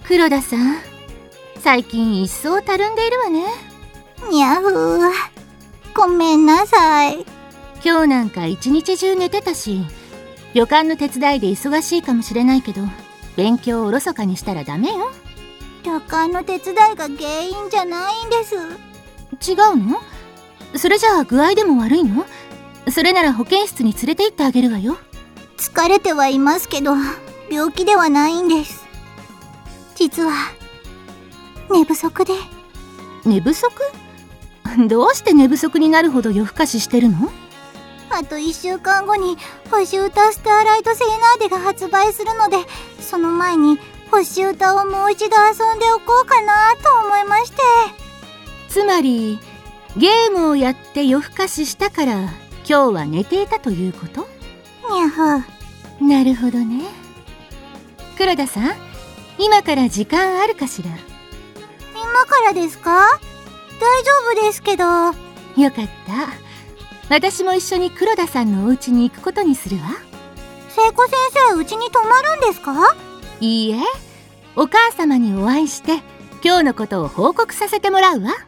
黒田さん、最近一層たるんでいるわね。 にゃふー、ごめんなさい。 今日なんか一日中寝てたし、旅館の手伝いで忙しいかもしれないけど、勉強をおろそかにしたらダメよ。 旅館の手伝いが原因じゃないんです。 違うの？それじゃあ具合でも悪いの？それなら保健室に連れて行ってあげるわよ。 疲れてはいますけど、病気ではないんです。実は寝不足で。 寝不足？どうして寝不足になるほど夜更かししてるの？ あと1週間後に星歌スターライトセーナーデが発売するので、その前に星歌をもう一度遊んでおこうかなと思いまして。 つまりゲームをやって夜更かししたから今日は寝ていたということ？ にゃふ。 なるほどね。黒田さん、今から時間あるかしら？ 今からですか？大丈夫ですけど。 よかった。私も一緒に黒田さんのお家に行くことにするわ。 聖子先生、うちに泊まるんですか？ いいえ、お母様にお会いして今日のことを報告させてもらうわ。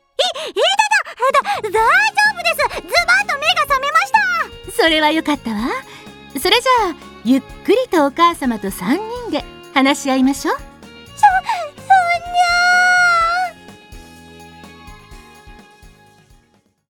大丈夫です。ズバッと目が覚めました。 それはよかったわ。それじゃあゆっくりとお母様と3人で話し合いましょう。